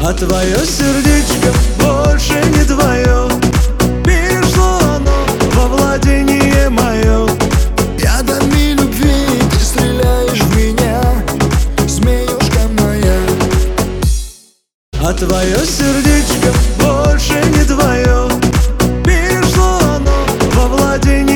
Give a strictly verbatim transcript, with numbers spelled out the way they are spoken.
А твое сердечко больше не твое. Перешло оно во владение мое. Ядами любви ты стреляешь в меня, змеюшка моя. А твое сердечко больше не твое. Перешло оно во владение